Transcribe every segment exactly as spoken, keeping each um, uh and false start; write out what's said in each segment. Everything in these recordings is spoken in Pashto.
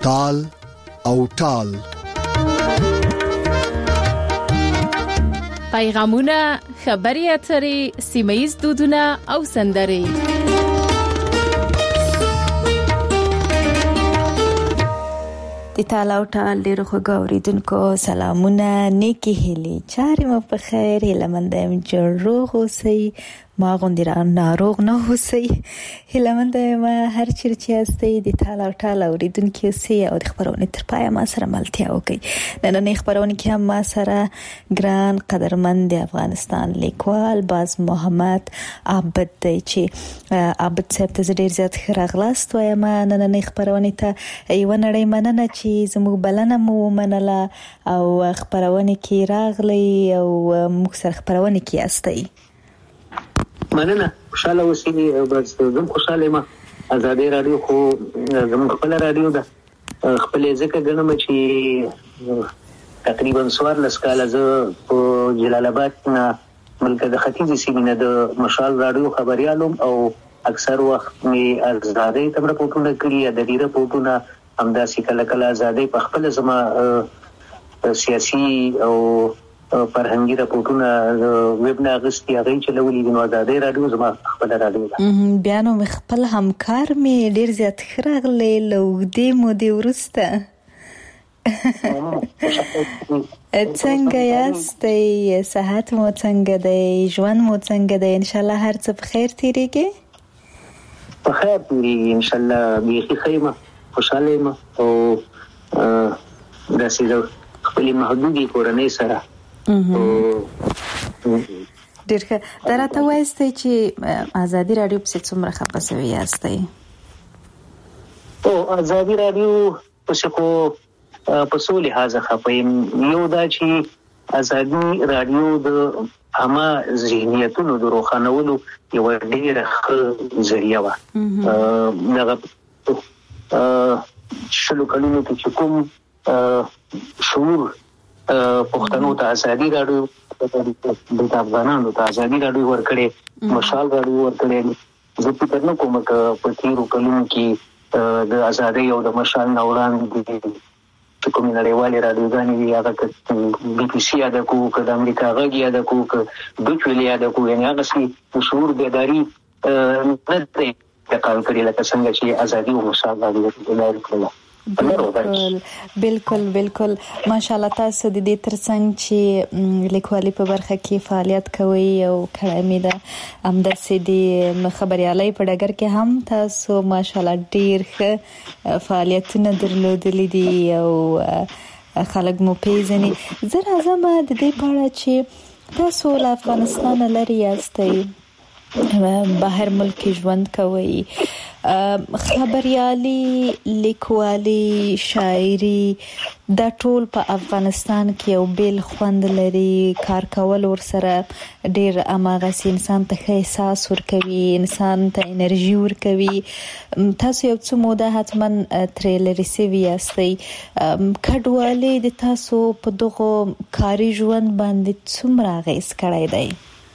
تال او ټال. پیغامونه، خبري اترې، سیمه‌ییز دودونه او سندرې. د تال او ټال ډیرو خوږو اوریدونکو سلامونه، نیکی هیلې، چارې مو په خیر، هیله مند یم جوړ روغ اوسئ، ما غوندې را ناروغ نه اوسئ. هیله مند یم هر چیرې چې یاستئ د تال او ټال اوریدونکي اوسئ او د خپرونې تر پایه ما سره ملتیا وکړئ. نننۍ خپرونې کې هم ما سره ګران قدرمند د افغانستان لیکوال باز محمد عابد دی چې عابد صاحب ته ډیر زیات ښه راغلاست وایم نننۍ خپرونې ته. یوه نړۍ مننه چې زموږ بلنه مو ومنله او خپرونې کې راغلی او موږ سره خپرونې کې یاستئ. مننه، خوشاله اوسئ. بس زه خوشاله یم. ازادي رادیو خو زموږ خپل رادیو ده، خپل ځکه ګڼم چې تقریبا څوارلس کاله زه په جلال آباد نه ملک د ختیځې سیمې نه د مشال رادیو خبریال وم او اکثر وخت مې ازادۍ ته رپورټونه کړي، ادبي رپورټونه، همداسې کله کله ازادۍ په خپل زما سیاسي او فرهنګي رپورټونه ویب نه اغستې هغه چلولي دي. نو ازادۍ رادیو زما خپل رادیو ده. بیا نو خپل همکار مې ډیر زیات ښه راغلی له اوږدې مودې وروسته. څنګه یاستئ؟ صحت مو څنګه دی؟ ژوند مو څنګه دی؟ انشاءالله هر څه په خیر تیریږي؟ په خیر تیریږي انشاءالله. بیخي ښه یم، خوشحاله یم او داسې د خپلې محدودې کورنۍ سره. ډېر ښه. دا راته وایستئ چې ازادي راډیو پسې څومره خفه سوي یاستئ؟ او ازادي راډیو پسې خو په څو لحاظه خفه یم. یو دا چې ازادي راډیو د عامه ذهنیتونو د روښانولو یوه ډېره ښه ذریعه وه. دغه شلو کلونو کې چې کوم شعور پښتنو ته ازادي راډیو د افغانانو ته ازادي راډیو ورکړې، مشال راډیو ورکړې. زه فکر نه کوم که په تېرو کلونو کې د ازادۍ او د مشال نه وړاندې چې کومې نړیوالې راډیوګانې وي، هغه که بي بي سي یاده کړو، که د امریکا غږ یاده کړو، که ډوچ ویلې یاده کړو، یعنې هغسې د شعور بیداري نه دی انتقال کړي لکه څنګه چې ازادي او مشال راډیو بیداري کړله. بالکل بالکل بالکل. ماشاءالله تاسو د دې ترڅنګ چې لیکوالي په برخه کې فعالیت کوي او کړه مې ده، همداسې د خبریالۍ په ډګر کې هم تاسو ماشاءالله ډیر ښه فعالیتونه درلودلي دي او خلک مو پیژني. زه راځم د دې په اړه چې تاسو له افغانستان لرې یاستئ، بهر ملک ژوند کوي، خبریالي، لیکوالي، شاعري دا ټول په افغانستان کې یو بیل خوند لري. کار کول ورسره ډیر اماغسې انسان ته ښه احساس ورکوي، انسان ته انرژي ورکوي. تاسو یو څه موده حتما ترې لرې سوي یاستئ. کډوالۍ د تاسو په دغو کاري ژوند باندې څومره اغېز کړی دی؟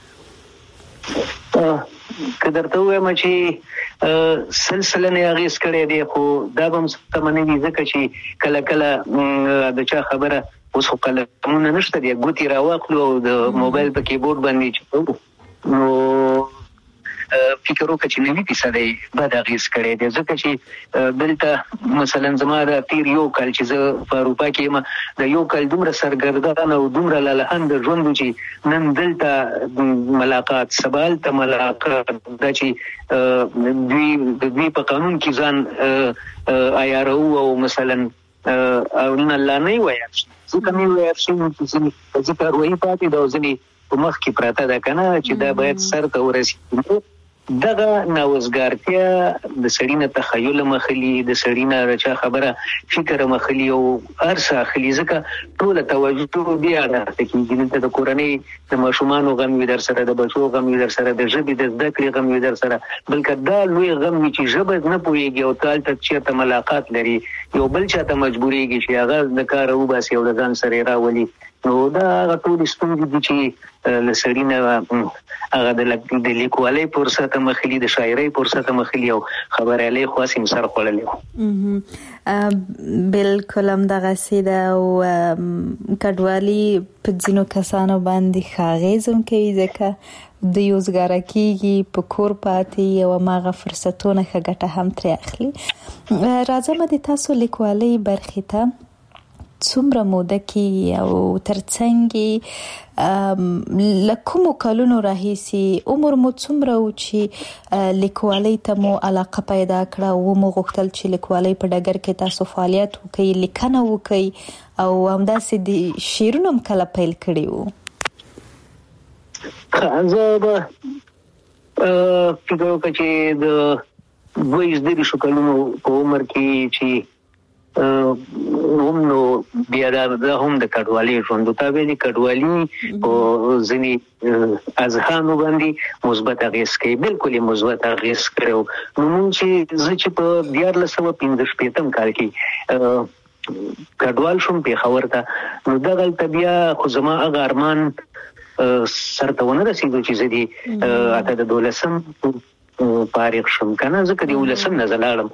که درته ووایم چې سلسله نه اغېز کړی دی، خو دا به هم سمه نه وي ځکه چې کله کله د چا خبره اوس خو قلمونه نشته دی، ګوتې راواخلو او د موبایل په کیبورډ باندې چپو، نو فکر وکړه چې نوي فیصدۍ بد اغېز کړی دی. ځکه چې دلته مثلا زما د تېر یو کال چې زه په اروپا کې یم، د یو کال دومره سرګردان او دومره لالهند ژوند و چې نن دلته ملاقات، سبا هلته ملاقات، دا چې دوی د دوی په قانون کې ځان عیاروو او مثلا او نه الله نه ویل شي، ځکه مې ویل شي چې ځکه کاروایي پاتې ده او ځینې په مخ کې پراته ده که نه چې دا باید سر ته ورسېږي. دغه ناوزګارتیا د سړي نه تخیل مخلي، د سړي نه د چا خبره فکر مخلي او هر څه اخلي، ځکه ټوله توجه بیا راته کېږي. دلته د کورنۍ د ماشومانو غم وي در سره، د بچو غم وي در سره، د ژبې د زده کړې غم وي در سره، بلکې دا لوی غم وي چې ژبه نه پوهېږي او ته هلته چېرته ملاقات لري، یو بل چاته مجبورېږي چې هغه د کاره وباسي او د ځان سره یې راولي. نو دا ټول ستونزې دي چې لسړي نه هغه د لیکوالۍ فرصت مخلي د شاعرۍ فرصت مخلي او خبريالۍ خاصم سر خړلې بالکل هم دغه سیده او کډوالي په ځینو کسانو باندې خاغیزم کوي ځکه د یوزګار کیږي په کور پاتې او ماغه فرصتونه ښه هم تر اخلي. راځم د تاسو لیکوالۍ برخې ته څومره موده کې او ترڅنګ لکومو کلونو راهیسي عمر مو څومره و چې لیکوالۍ ته مو علاقه پیدا کړه او مو غوښتل چې لیکوالۍ په ډګر کې تاسو فعالیت وکړئ لیکنه وکړئ او همداسې د شعرونو هم کله پیل کړي وو؟ زه به فکر وکړم چې د دوه دېرشو کلونو په عمر کې چې هم نو بیا دا هم د کډوالۍ ژوند ته ویلي کډوالي او ځینې اذهانو باندې مثبت اغېز کوي بالکل مثبت اغېز کړو نو موږ چې زه چې په دیارلس سوه پنځه شپېتم کال کې کډوال شوم پېښور ته نو دغلته بیا خو زما هغه ارمان سرته ونه رسېدو چې زه دې اته د دولسم فارغ شم که نه ځکه د یولسم نه زه لاړم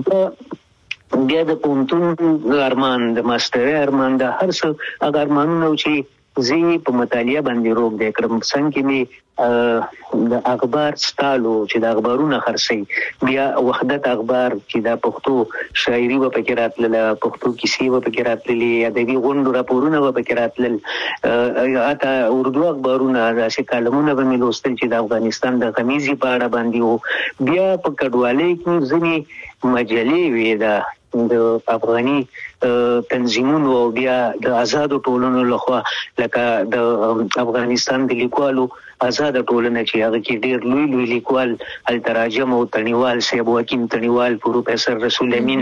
بیا د پوهنتون ارمان د ماسټرۍ ارمان د هر څه هغه ارمانونه چې زه په مطالعه باندې روږ دی کړم څنګه کې مې د اخبار سټالو چې د اخبارونه خرڅي بیا وحدت اخبار چې د پښتو شاعري و پکې راتلله پښتو کیسې و پکې راتللې ادبي غونډو راپورونه و پکې راتلل اته اردو اخبارونه داسې کالمونه به مې لوستل چې د افغانستان د غمیزي په اړه باندې وو بیا په کډوالۍ کې ځینې مجلې وې د د افغاني تنظیمونو او بیا د آزادو ټولنو لخوا لکه د افغانستان د لیکوالو آزاد ټولنه چې هغه کې ډېر لوی لوی لیکوال التراجم او تڼیوال صاحب حکیم تڼیوال پروفیسور رسول امین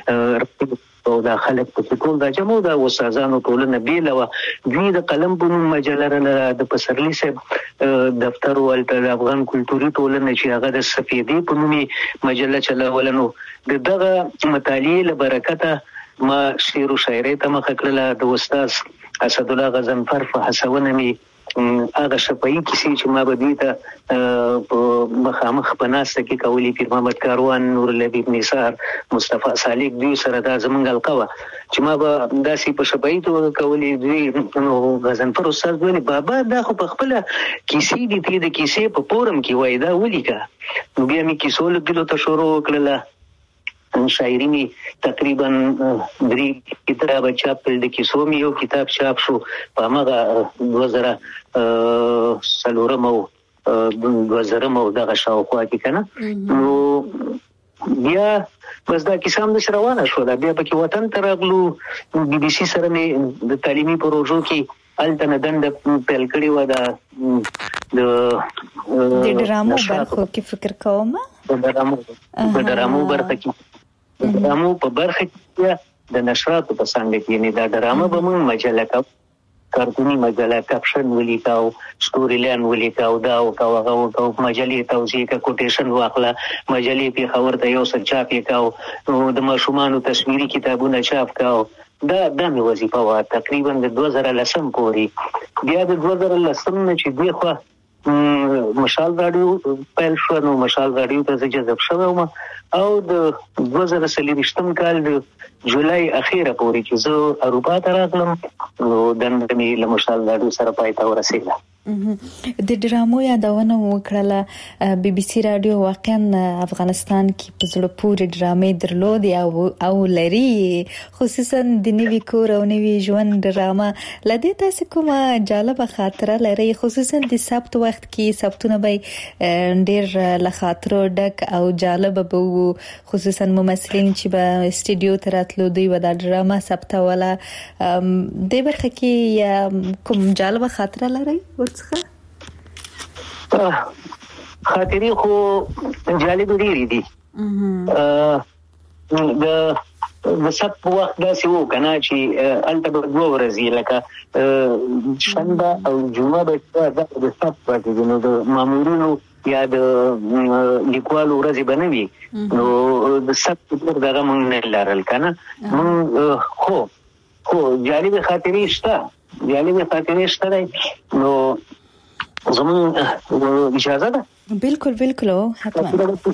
او دا خلک په ټول د جمعو د استادانو ټولنه بیل او دوی د قلم په نوم مجله د پسرلی صاحب دفتر ولته د افغان کلتوري ټولنه چې هغه د سفیدې په نوم مجله چلولنو دغه مطالعې له برکته ما شعر او شاعري ته مخ کړل د استاد اسد الله غضنفر په هڅونه می هغه شپایي کیسې چې ما به دوی ته په مخامخ په ناسته کې کولې پیر محمد کاروان نور لبیب نثار مصطفی صالح دوی سره دا زمونږ حلقه وه چې ما به داسې په شپایي توګه کولې دوی نو غضنفر استاد ویلې بابا دا خو په خپله کیسې دي ته د کیسې په فورم کې وایي دا ولیکه نو بیا مې کیسو لیکلو ته شروع وکړله شاعري می تقریبا درې کتابه چاپ کړل د کیسو می یو کتاب چاپ شو په هغه دوه زره څلورم او دوه زره مو دغه شاوخوا کې کنه نو بیا بس دا کیسه هم د روانه شو دا بیا پکې وطن ته راغلو بي بي سي سره مې د تعلیمي پروژو کې الته نه دنده پیل کړې وه دا د ډرامو برخو کې فکر کوم د ډرامو د ډرامو برخه کې د ډرامو په برخه کې د نشراتو په څنګه کې نه دا ډرامه به موږ مجله کا کارتونی مجله کپشن ولیکاو سټوري لاین ولیکاو دا او کا هغه او مجلې توضیح کا کوټیشن واخله مجلې په خبر ته یو څه چاپ وکاو د ماشومانو تصویري کتابونه چاپ کاو دا د مې وظیفه وا تقریبا د دوه زره لسم پورې بیا د دوه زره لسم نه چې دی خو مشال راډیو پیل شو نو مشال راډیو ته جذب شوم او د دوه زره څلوېښتم کال د جولای اخیره پورې چې زه اروپا ته راغلم نو دنده مې له مشال راډیو سره پای ته ورسېده د ډرامو یادونه وکړه بي بي سي رادیو واقعا افغانستان کې په زړه پورې ډرامې درلودي او او لري خصوصا د نوي کور او نوي ژوند ډرامه لدې تاسو کومه جالبه خاطره لري خصوصا د سبت وخت کې سبتونه به ډېر له خاطرو ډک او جالب به وو خصوصا ممثلین چې به استودیو ته راتلو دوی و د ډرامه سبتوله د برخه کې کوم جالبه خاطره لري خاطرې خو جالب ډېرې دي د د سب وخت داسې وو کنه چې الته به دوه ورځې لکه شنبه او جمعه به د سب پاتې نو د مامورینو یا د لیکوالو ورځې به نه وي نو د سب دغه مونږ نه لرل کنه مونږ خو خو جالب خاطرې شته جالبې خاطرې شته دی. نو زمون اجازه ده؟ بالکل بالکل حتما.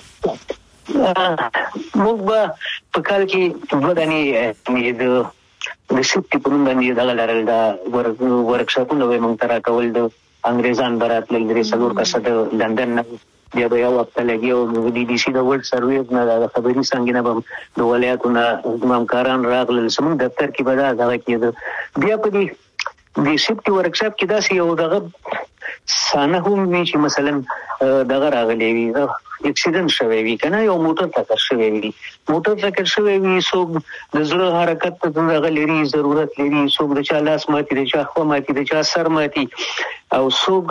موږ به په کال کې دوه دانې د د سپټي په نوم باندې دغه لرل دا ورکشاپونه به موږ ته راکول. د انګریزان به راتلل درې څلور کسه د لندن نه، بیا به یو هفته لګي او د بي بي سي د ورلډ سرویس نه د خبري څنګه نه به د ولایاتو نه همکاران راغلل. زموږ دفتر کې به دا دغه کېده. بیا په دې د سپټي ورکشاپ کې داسې یو دغه سانه هم وي چې مثلا دغه راغلی وي، اکسیډنټ شوی وي که نه، یو موټر ټکر شوی وي موټر ټکر شوی وي څوک د زړه حرکت ته دغه لري ضرورت لري، څوک د چا لاس ماتي، د چا خوا ماتي، د چا سر ماتي، او څوک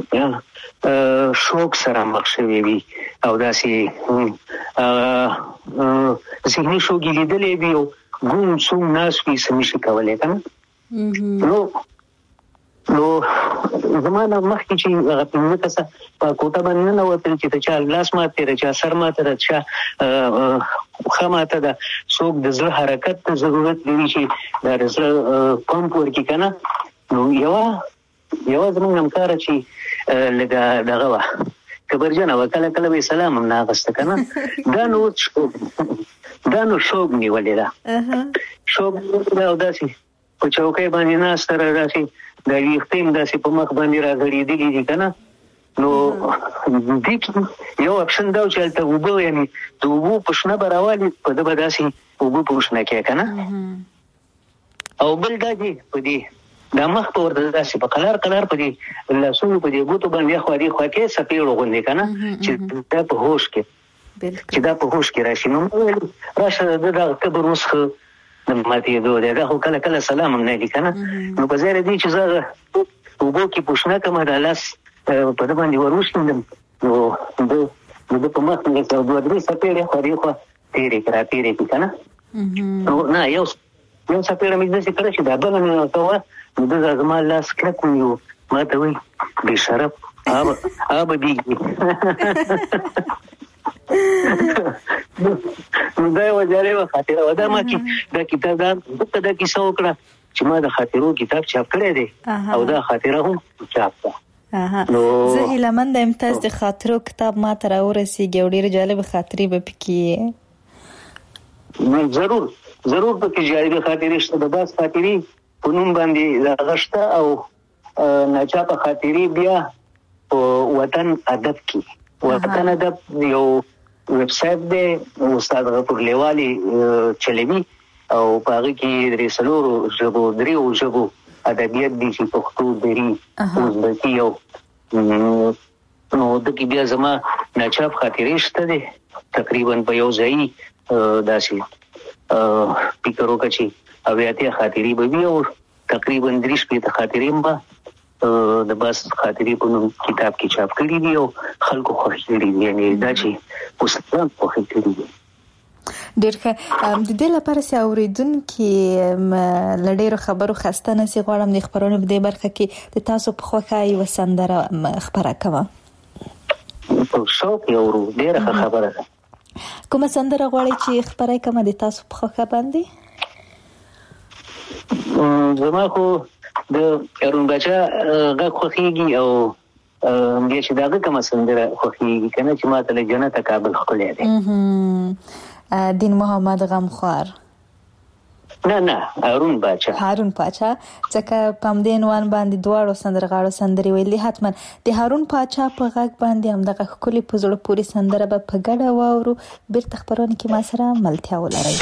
شوک سره مخ شوی وي او داسې ذهني شوګي لیدلی وي او ګوم څوم ناس وي څه نشي کولی که نه. نو نو زما نه مخکې چې هغه پنځه کسه په کوټه باندې ننوتل چې د چا لاس ماتی، د چا سر ماته، د چا پښه ماته ده، څوک د زړه حرکت ته ضرورت لري چې د زړه پمپ ورکړي که نه. نو یوه یوه زموږ همکاره چې لږه دغه وه کبرجنه وه، کله کله به یې سلام هم نه اخسته که نه. دا نو دا نو شوق نیولې ده شوق نیولې ده او داسې په چوکۍ باندې ناسته را داسې د ویښته هم داسې په مخ باندې راغړېدلي دي که نه. نو دې کې یو اپشن دا و چې هلته اوبه یعنې د اوبو په شنه به راوالي، په ده به داسې اوبه په شنه کې که نه. او بل دا چې په دې دا مخ په ورته داسې په قلار قلار په دې لاسونو په دې ګوتو باندې خوا دې خوا کې څپېړو غوندې که نه چې دا په هوش کې چې دا په هوش کې راشي. نو ویل راشه د دغه قبر اوس ښه د ماتېدو دی، دا خو کله کله سلام هم نه دي که نه. نو په ځای دې چې زه اوبو کې پوښتنه کومه دا لاس په ده باندې ور وشیندم، نو د ده په مخ مې دوه درې څپېړې خوا دې خوا تېرې کړه تېرې کړي که نه. نو نه یو یو څپېړه مې داسې کړه چې دا بله مې ورته وه، نو ده زما لاس کلک ونیو، ما ته وایي بې شرف آبه دیږي. نو دا یوه جالبه خاطره وه. دا ما چې دا کتاب دا دلته دا کیسه وکړه چې ما د خاطرو کتاب چاپ کړی دی او دا خاطره هم چاپ ده. نو زه هیلهمنده یم تاسو د خاطرو کتاب ما ته راورسېږي او ډېرې جالبه خاطرې به پکې ضرور ضرور پکې جالبه خاطرې شته. د بعض خاطرې په نوم باندې دغه شته او ناچاپه خاطرې بیا په وطن ادب کې. وطن ادب یو ویب سایټ دی، استاد غفور لیوالي چلوي او په هغه کې درې څلورو ژبو دریو ژبو ادبیات دي چې پښتو، دري، ازبکي او نو دغه بیا زما ناچاپ خاطرې شته دي تقریبا په یو ځای داسې فکر وکړه چې اویاتې خاطرې به وي او تقریبا درې شپېته خاطرې به د بس خاطرې په نوم کتاب کې چاپ کړي دي او خلکو خوښ کړي دي، یعنې دا چې استادان خوښ کړي دي. ډېر ښه. د دې لپاره چې اورېدونکي له ډېرو خبرو خسته نه شي، غواړم د خپرونې په دې برخه کې د تاسو په خوښه یوه سندره خپره کړم. په شوق یې اورو، ډېره ښه خبره ده. کومه سندره غواړئ چې خپره کړم د تاسو په خوښه باندې؟ زما خو د ارون باچا غږ خوښېږي او بیا چې د هغه کومه سندره خوښېږي که نه چې ما ته له جنته کابل ښکلی دی. دین محمد غمخوار؟ نه نه هارون باچا. هارون باچا ځکه په همدې عنوان باندې دواړو سندرغاړو سندرې ویلي. حتما د هارون باچا په غږ باندې همدغه ښکلې په زړه پورې سندره به په ګډه واورو. بیرته خپرونه کې ما سره ملتیا ولرئ.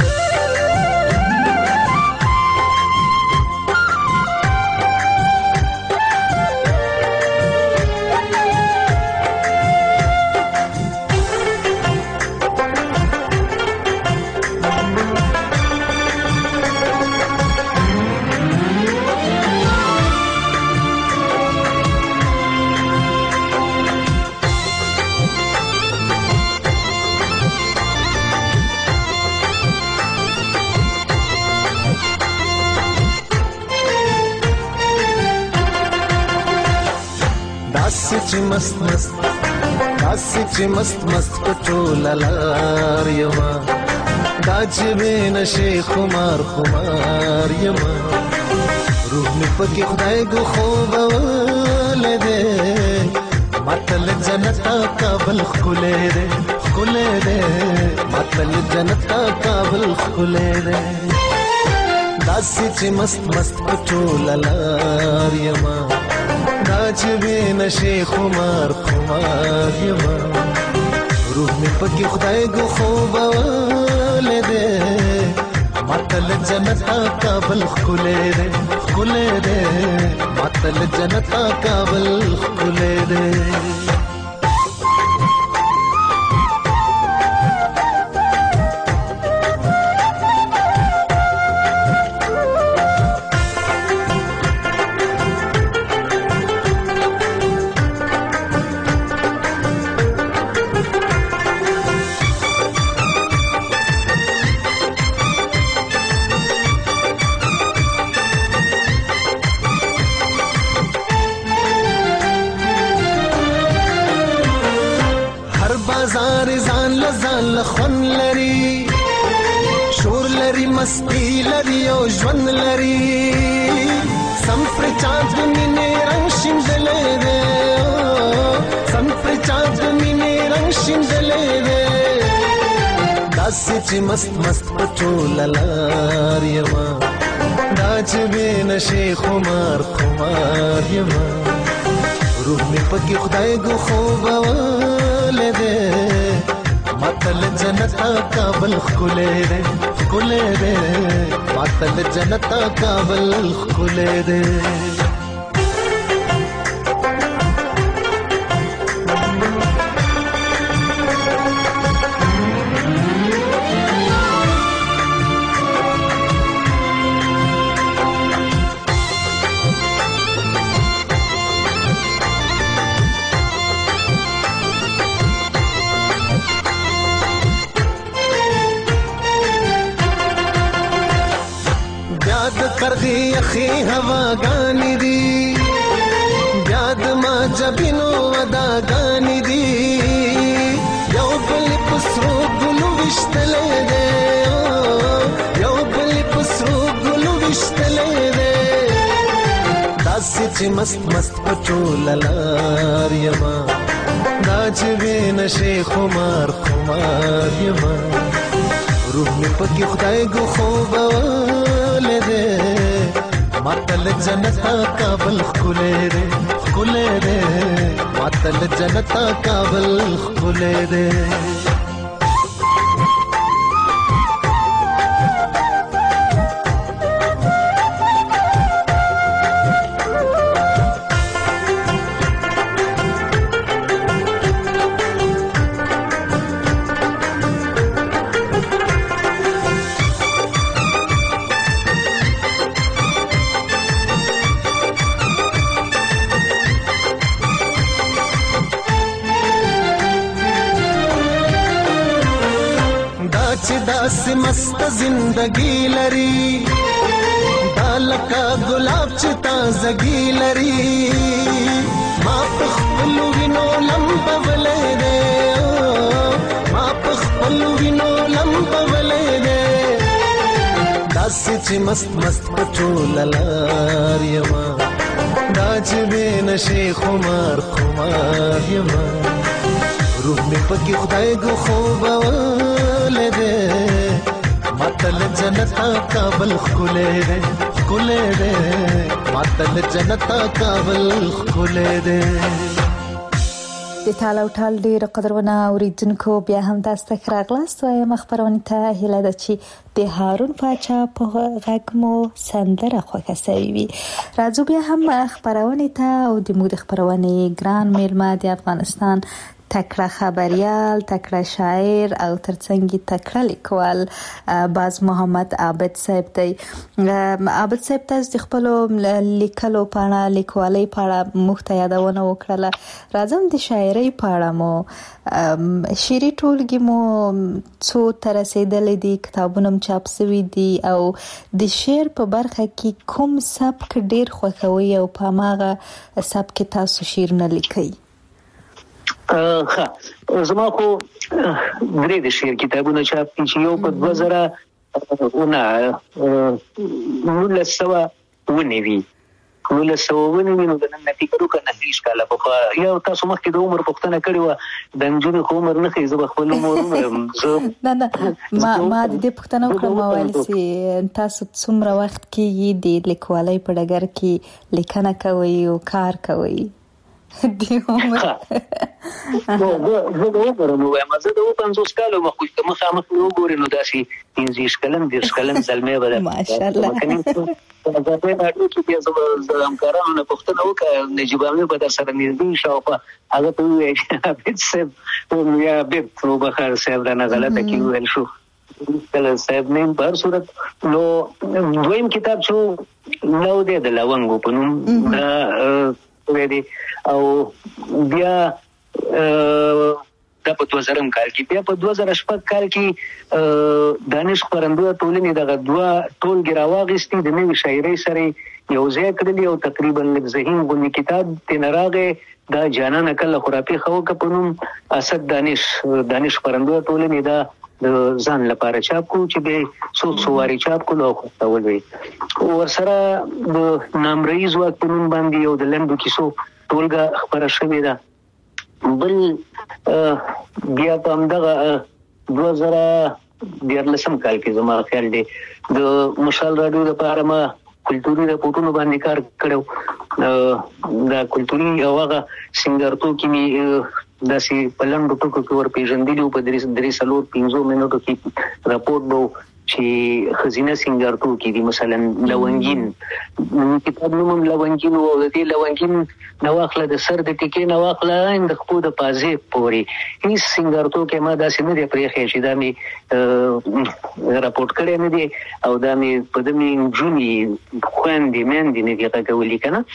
چې مست مست داسې چې مست مست پټول لار یما دا چې به نشي خمار خمار یما روح می پکې خدای ګو خوب ولده ماتل جنت کابل خلې ده خلې ده ماتل جنت کابل خلې ده داسې چې مست مست پټول لار یما دا چې وین شیخ عمر خمار یما روح می پکې خدای ګو خوب ولده ماتل جنت کابل خلې ده خلې ده ماتل جنت کابل خلې ده خون لري شور لري مستی لري او ژوند لري سم پر چاند مینه رنگ شیندلې ده سم پر چاند مینه رنگ شیندلې ده داسې چې مست مست پټول لار یما دا چې وین شیخ عمر خمار یما روح می پکې خدای ګو خوب ولده ماتل جنت کابل خلې ده خلې ده ماتل جنت کابل خلې ده کرغی اخی هوا گانی دی بیاد ما جبینو ودا گانی دی یو بلی پسرو گلو وشتلے دے یو بلی پسرو گلو وشتلے دے داسی چی مست مست پچول لار یما دا چی بین شیخ عمر خمار یما روح می پکی خدای گو خوب ولده ماتل جنت کابل خلې ده خلې ده ماتل جنت کابل خلې ده داسې مست زندگی لري دالکا گلاب چې تازگی لري ما په خپل وینو لمبولې ده ما په خپل وینو لمبولې ده داسې چې مست مست پټول لار یما دا چې وین شیخ عمر خمار یما روح می پکې خدای ګو خوب ولده ماتل جنت کابل خلې ده خلې ده ماتل جنت کابل خلې ده د تاله ټال ډیر قدرونه اوریدونکو بیا هم تاسو ته راغلاست وایم خبرونه ته هله د چی د هارون پاچا په غږ مو سندره خوښه سوي وي راځو بیا هم خبرونه ته او د مود خبرونه ګران میلمه د افغانستان تکړه خبريال تکړه شاعر او ترڅنګ تکړه لیکوال باز محمد عابد صاحب دی عابد صاحب تاسو د خپل لیکلو پاڼه لیکوالۍ پاڼه مخته یادونه وکړه راځم د شاعرۍ پاڼه مو شعري ټولګي مو څو تر رسیدلې دي کتابونه چاپ شوي دي او د شعر په برخه کې کوم سبک ډیر خوښوي او په ماغه سبک تاسو شعر نه لیکي ها زما خو درې د شعر کتابونه چاپ چې یو په دوه زره ونه ولسمه ونوي نو له سوونه وینو د نن فکر وکړه هیڅ کاله په یو تاسو مخکې د عمر پوښتنه کړې و د نجونو خو عمر نه خې زه خپل عمر نه نه ما ما د دې پوښتنه وکړه ما ویل چې تاسو څومره وخت کې د لیکوالۍ په ډګر کې لیکنه کوي او کار کوي دی عمر نو زه د عمر نو وایم زه د پنځوس کالو مخکې مخامخ وګورئ نو داسې پنځه کلن دېرش کلن زلمی به ماشاءالله دا په اړه کې بیا زه همکارانو نه پوښتنه وکړه نجیب امین په در سره نږدې شو په هغه ته وویل چې عابد صاحب یا عابد نو بخار صاحب رانه غلطه کې وویل شو کله صاحب نیم په هر صورت نو دویم کتاب شو نو دی د لونګو په نوم دا ویدي او بیا دا په دوه زره کال کې بیا په دوه زره شپږ کال کې دانش خپرندویه ټولنې دغه دوه ټولګې راواغېستې د نوې شاعرۍ سره یو ځای کړلې او تقریبا لږ ذهین غوندې کتاب ترې راغی دا جانانه کله خرافي خوکه په نوم اسد دانش دانش خپرندویه ټولنې دا د ځان لپاره چاپ کو چې به څو څو واري چاپ کولو او خپل وي ورسره د نامرئي ځواک په نوم باندې یو د لنډو کیسو ټولګه خبره شوې ده بل بیا په همدغه دوه زره دیارلسم کال کې زما خیال دی د مشال راډیو لپاره ما کلتوري راپورټونو باندې کار کړو دا کلتوري او هغه سنگارتو کې می داسې په لنډو ټکو کې ور پیژندلو په درې درې سلور پنځو منټو کې راپورټ وو چې خزینه سنگارتو کې دي مثلا لونګین کتاب نوم لونګین او د دې لونګین نو اخله د سر د ټکی نو اخله د خپل د پازې پوري هیڅ سنگارتو کې ما داسې نه دی پرې خېشي دا می راپورټ کړی نه دی او دا می په دې جونی خويندې مېندې نه دی راغولي کنه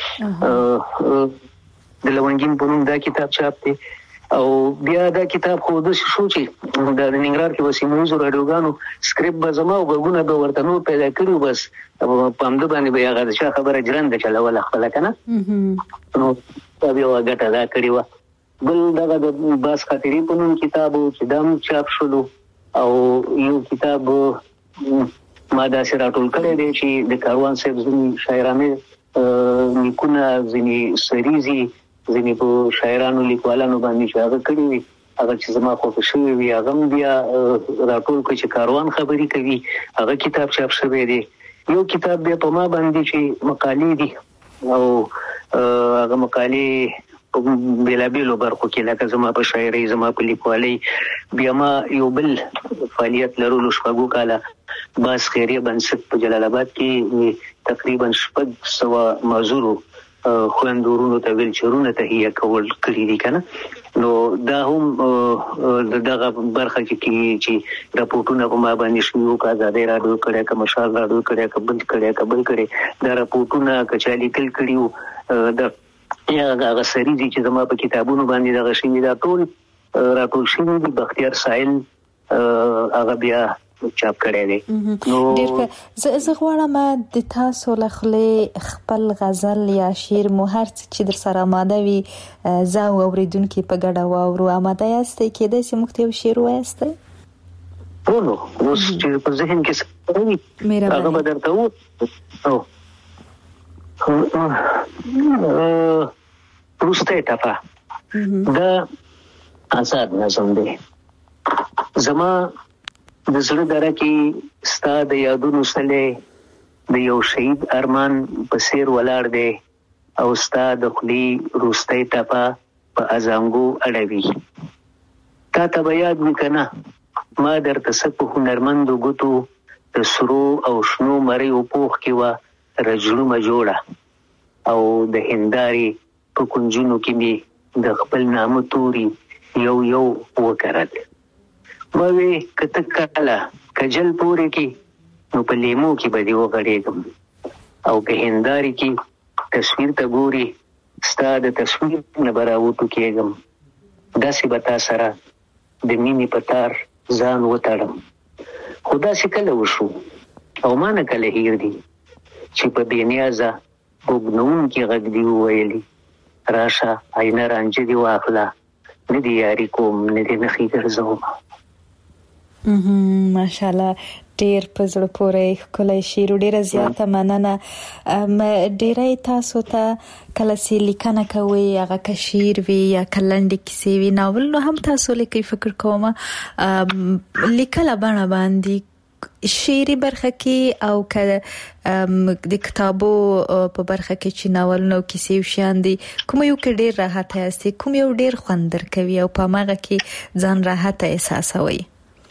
د لونګین په نوم دا کتاب چاپ دی او بیا دا کتاب خو د شو چې د ننګرهار کې وسیموزو راډیوګانو سکرپټ به زما او غوونه به ورته نو پیدا کړو بس په همد باندې به هغه چې خبره جرنده چلول خپل کنه نو دا یو غټه دا کړی و بل دغه د باس خاطرې په نوم کتاب چې دام چاپ شلو او یو کتاب ما دا سره ټول کړی دی چې د کاروان صاحب زمي شاعرانه نیکونه زني سریزي ځینې په شاعرانو لیکوالانو باندې چې هغه کړي وي هغه چې زما خوښ شوی وي هغه بیا راټول کړي چې کاروان خبرې کوي هغه کتاب چاپ شوی دی یو کتاب بیا په ما باندې چې مقالې دي او هغه مقالې په بېلابېلو برخو کې لکه زما په شاعرۍ زما په لیکوالۍ بیا ما یو بل فعالیت لرلو شپږو کاله باس خیریه بنسټ په جلال آباد کې تقریبا شپږ سوه معذورو خوندورونو ته ویل چرونه ته هي کول کړی دي کنه نو دا هم دغه برخه کې چې راپورټونه په ما باندې شنو کا زاده راډیو کړه کوم شال راډیو کړه کبل کړه کبل کړه دا راپورټونه کچالي کل کړیو د یا هغه سریزي چې زما په کتابونو باندې دغه شي دا ټول راټول شوی دي بختیار سائل هغه بیا چاپ کړی دی نو زه زه غواړم د تاسو له خپل خپل غزل یا شعر مو هر څه چې در سره آماده وي زه اوریدونکو په ګډه واورو آماده یاستئ کېدای شي موږ ته یو شعر ووایاستئ نو اوس چې په ذهن کې څه وي هغه به درته وو وروسته ټاپه دا آزاد نظم دی زما د زړه دره کې ستا د یادونو سلې د یو شهید ارمان په سیر ولاړ دی او ستا د خولي روستی ټپه په ازانګو اړوي تا ته به یاد وي که نه ما درته څه په هنرمندو ګوتو د سرو او شنو مریو پوښ کې وه رجړومه جوړه او د هندارې په کنجونو کې مې د خپل نامه توري یو یو وکرل ووی کته کاله کجل پورې کې نو په لیمو کې به دې وغړېږم او که هندارې کې تصویر ته ګوري ستا د تصویر نه به راوټو کېږم داسې به تا سره د مینې په تار ځان وتړم خو داسې کله وشو او ما نه کله هیر دي چې په بېنیازه اوږدنوونکي غږ دې وویلي راشه آینه رانجه دې واخله نه دې یاري کوم نه دې نښې ګرځوم ماشاءالله ډیر په زړه پورې ښکلی شعر ډیره زیاته مننه. ډیری تاسو ته کله چې لیکنه کوئ هغه که شعر وي یا که لنډې کیسې وي ناول نو هم تاسو لیکئ فکر کوم لیکله بڼه باندې شعري برخه کې او که د کتابو په برخه کې چې ناولونه او کیسې او شیان دي کوم یو کې ډیر راحت یاستئ کوم یو ډیر خوند درکوي او په هغه کې ځان راحت احساسوئ؟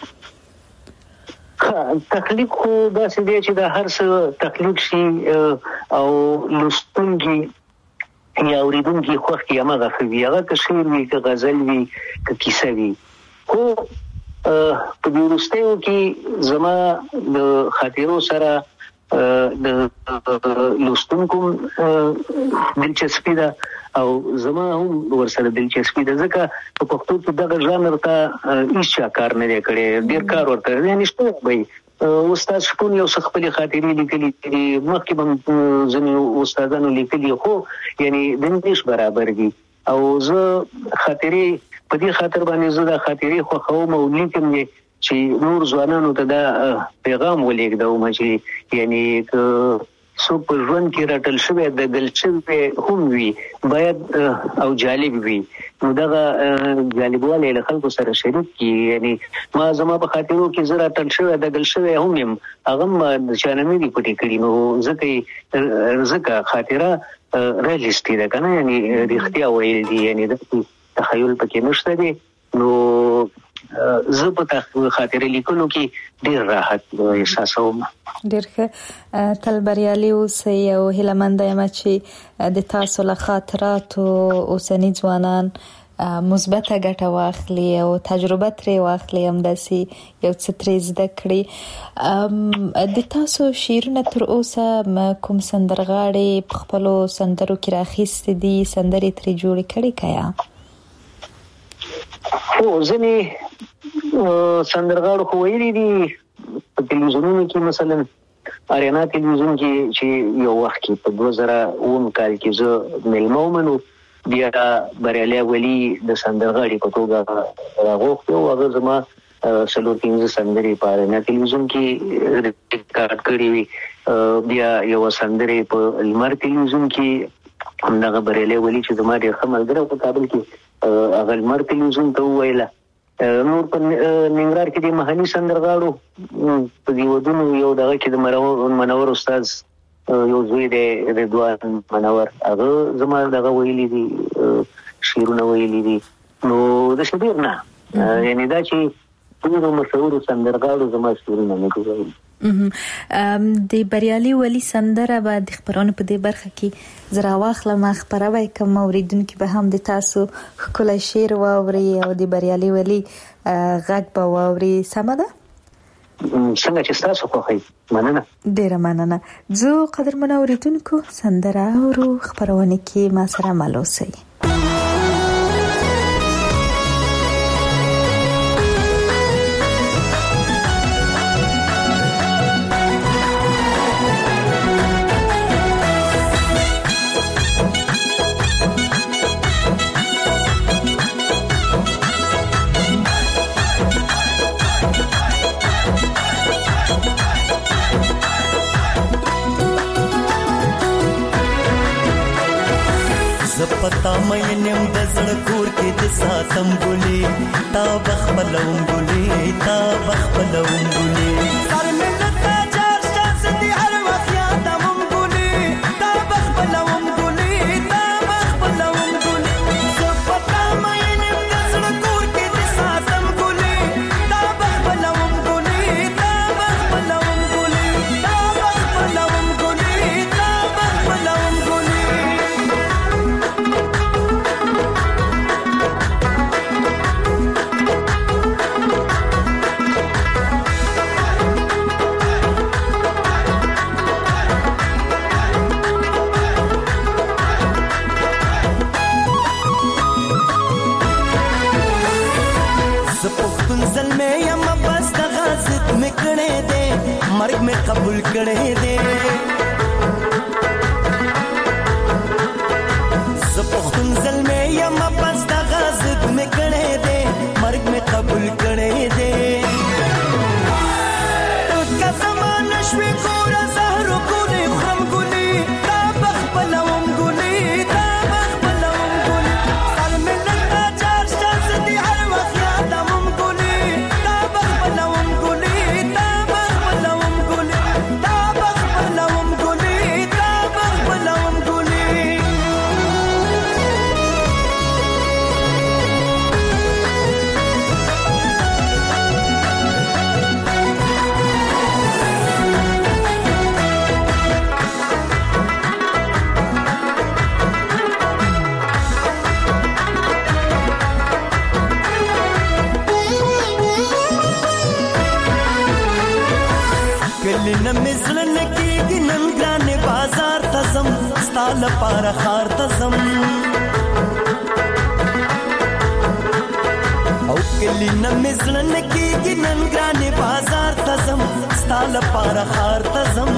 تخلیق خو داسې دی چې دا هر څه تخلیق شي او لوستونکي یا اوریدونکي خوښ کړي هماغه ښه وي هغه که شعر وي که غزل وي که کیسه وي. خو په دې وروستیو کې زما د خاطرو سره د لوستونکو دلچسپي ده او زما هم ورسره دلچسپي ده ځکه په پښتو کې دغه ژانر ته هیڅ کار نه دی کړی ډېر کار ورته دی یعنې شته به استاد شپون یو څه خپلې خاطرې لیکلي دي مخکې به هم ځینې استادانو لیکلي خو یعنې د انګلیش برابر دي او زه خاطرې په دې خاطر باندې زه دا خاطرې خوښوم او لیکم یې چې نور ځوانانو ته دا پیغام ولېږدوم چې یعنې که څوک په ژوند کې راټل شوی د ګل شوی هم وي باید او جالب وي نو دغه جالبوالی له خلکو سره شریک کړي یعنې ما زما په خاطرو کې زه راټل شوی د ګل شوی هم یم هغه هم د چا نه مې دي پټې کړي نو ځکه ځکه خاطره ریلیسټي ده که نه یعنې رښتیا ویل دي یعنې داسې تخیل پکې نشته دی نو زه په خاطرې لیکلو کې ډېر راحت احساسوم. ډېر ښه تل بریالي اوسئ او هیله منده یم چې د تاسو له خاطراتو اوسني ځوانان مثبته ګټه واخلي او تجربه ترې واخلي همداسې یو څه ترې زده کړي. د تاسو شعرونه تر اوسه کوم سندرغاړي په خپلو سندرو کې راخیستي دي سندرې ترې جوړې کړي که یا؟ خو ځینې سندرغاړو خو ویلي دي په تلویزیونونو کې مثلا اریانا تلویزیون کې چې یو وخت کې په دوه زره اووم کال کې زه میلمه وم نو بیا بریالی ولي د سندرغاړي په توګه راغوښتي او هغه زما څلور پنځه سندرې په اریانا تلویزیون کې ریکارډ کړې وي بیا یوه سندرې په لمر تلویزیون کې همدغه بریالی ولي چې زما ډېر ښه ملګری په کابل کې هغه لمر تلویزیون ته وویله نور په ننګرهار کې د محلي سندرغاړو په دې ودونو یو دغه کې د منور استاد یو زوی دی رضوان منور هغه زما دغه ویلي دي شعرونه ویلي دي نو داسې ډېر نه یعنې دا چې ډېرو مشهورو سندرغاړو زما شعرونه نه دي ویلي. د بریالي ولي سندره به د خبرونو په دې برخه کې زه راواخلم خپروی کوم اوریدونکي به هم د تاسو ښکلی شعر واوري او د بریالي ولي غږ به واوري سمه ده؟ څنګه چې ستاسو خوښوي مننه ډېره مننه. زه قدرمنو اوریدونکو سندره اورو خپرونه کې ما سره مل اوسئ. پتا مې نیم د زړه کور کې د ساتم ګلې تا بخبلوم ګلې تا بخبلوم ګلې سر ملت جار شاس دي هر وخت یادوم ګلې تا بخبلوم ګلې تا بخبلوم ګلې زه پتا مې نیم د زړه کور کې د ساتم ګلې تا بخبلوم ګلې تا بخبلوم ګلې تا بخبلوم ګلې تا بخبلوم ګلې مرگ میں قبول کرے دے سپختن زل میں یا مبس دا غازب میں کرے دے مرگ میں قبول کرے دے تو کلی نمزلن کېږي نن ګرانې بازار ته ځم ستا لپاره ښار ته ځم او کلی نمزلن کېږي نن ګرانې بازار ته ځم ستا لپاره ښار ته ځم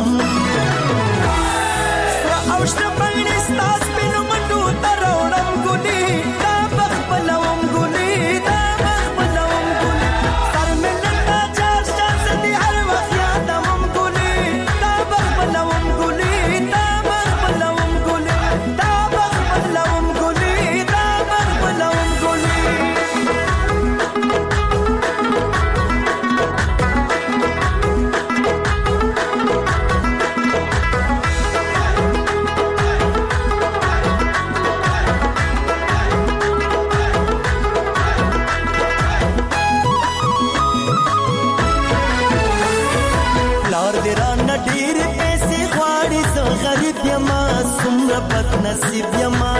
سره او شنه بڼې ستا سپینو منډو ته راوړم ګلې دا بخ بلوم ګلې دا بخ بلوم ګلې سر مې نن تا چار شان زه دې هر وخت یادوم ګلې دا بخ بلوم ګلې دا بخ بلوم ګلې دا بخ بلوم ګلې دا بخ بلوم ګلې بد نصیب یما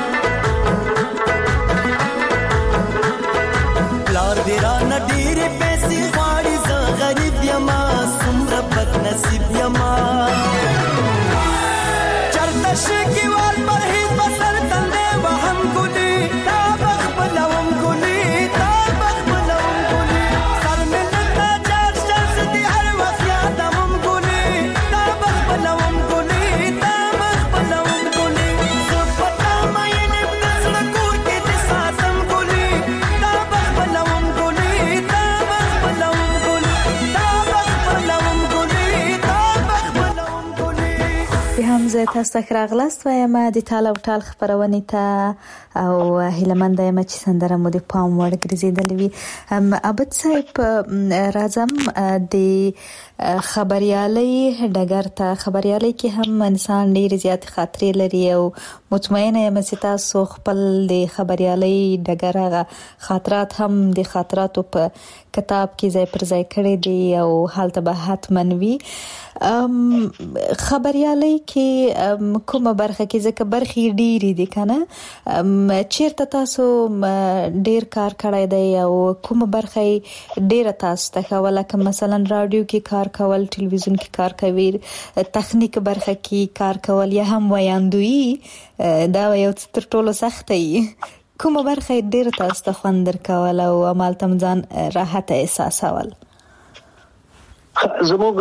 پلار دی را نډیر پیسې غواړي زه غریب یما څومره بد نصیب یما چرته شګي وال پر هیڅ بسر تندې وهم ګلې تا بخ بلوم ګلې تا بخ بلوم ګلې سر مې نتا چار شخص دی هر وخت یادوم ګلې تا بخ بلوم ګلې تا بخ بلوم زه تاسو ته راغلاست وایم د ټال او ټال خبرونه ته او هیلمند یم چې سندره مو د پام وړ ګرځیدلې وي ابد صاحب راځم د خبريالي ډګر ته خبريالي کې هم انسان ډیر زیات خاطرې لري او مطمئنه یم چې تاسو خپل د خبريالي ډګر خاطرات هم د خاطراتو په کتاب کې ځای پر ځای کړی دی او حالت به حتمن وي خبريالي کې کومه برخه کې ځکه برخې ډېری دي کنه چیرته تاسو ډېر کار کړی دی او کومه برخه ډېر تاسو ته کوله که مثلا رادیو کې کار کول ټلویزیون کې کار کوي تخنیک برخه کې کار کول یا هم ویاندوی دا یو تر ټولو سخت دی کومه برخه ډېر تاسو ته خوند درکول او عمل تم ځان راحت احساسول زموږ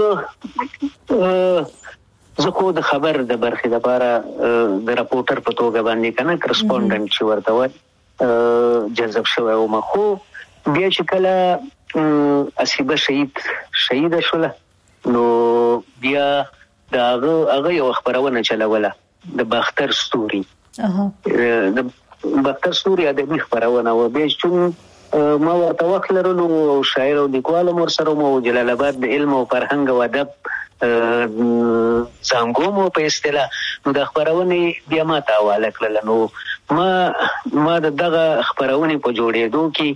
زه خو د خبر د برخې لپاره د راپورټر په توګه باندې کنه کرسپونډنټ چې ورته وای جذب شوی او ما خو بیا چې کله اسیبه شهید شهید شوله نو بیا دا هغه یو خبرونه چلوله د باختر ستوري اها د باختر ستوري ادبي خبرونه و به چې ما ورته وخت لرلو شاعر او لیکوال مور سره مو جلال آباد د علم او فرهنګ او ادب څنګه مو په اصطلاح نو د خبرونه بیا ما ته حواله کړل نو ما ما دغه خبرونه په جوړېدو کې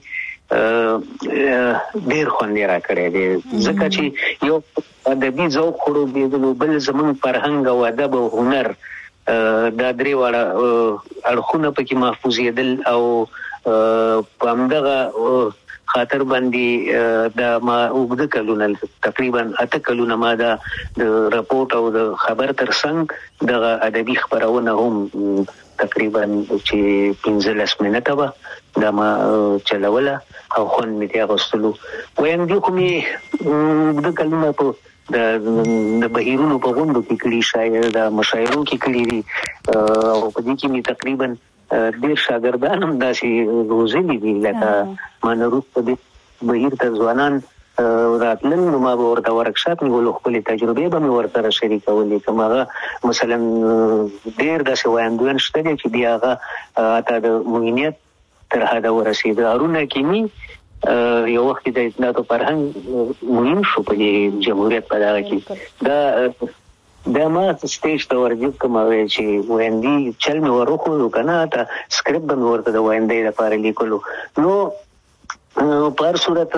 ډېر خوند را کړی دی ځکه چې یو ادبي ذوق خورو دی د بل زمون فرهنګ او ادب او هنر دا درې واړه اړخونه پکې محفوظېدل او په همدغه خاطر باندې دا ما وګد کلونه تقریبا اته کلونه ما دا رپورټ او د خبر ترڅنګ دغه ادبي خبرونه هم تقریبا چې پنځلس منټه به دا ما چلوله او خون مې ته غوښتلو وایم دې کومې وګد کلونه په د د بهیرونو په غونډو کې کړي شاعر د مشاعرو کې کړي دي او په دې کې مې تقریبا ډېر شاګردان هم داسې روزلي دي لکه مانروت په دې بهیر ته ځوانان راتلل نو ما به ورته ورکشاپ نیولو خپلې تجربې به مې ورسره شریکولې کوم هغه مثلا ډېر داسې ویاندویان شته دي چې بیا هغه حتی د موینیت تر حده ورسېده هارون حکیمي یو وخت د اطلاعات او فرهنګ مهم شو په جمهوریت په دغه کې دا دا ما سټیج ته ورځم کوم چې ویندي چل مې ورخو کنه تا سکرپټ به ورته د ویندې لپاره لیکلو نو په هر صورت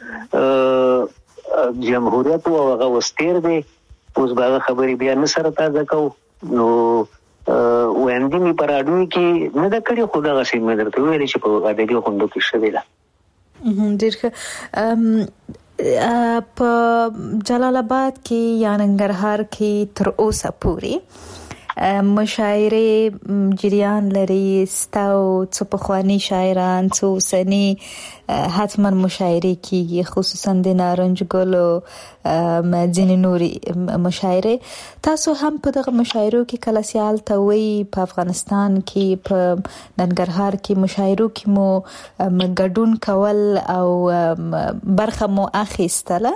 جمهوریت او هغه وستیر دی اوس به خبرې بیا نه سره تازه کو نو ویندي می پر اډو کې نه د کړي خو دغه سیمه درته ویل چې په ادبي خوندو کې شویلا ډېر په جلال آباد کې یا ننګرهار کې تر اوسه پورې مشاعره جریان لري ستاسو څو پخوانی شاعران څو سني حتما مشاعره کیږي خصوصا د نارنج ګل او ځینې نوري مشاعره تاسو هم په دغه مشاعرو کې کله سیال ته وي په افغانستان کې په ننګرهار کې مشاعرو کې مو ګډون کول او برخه مو اخیستله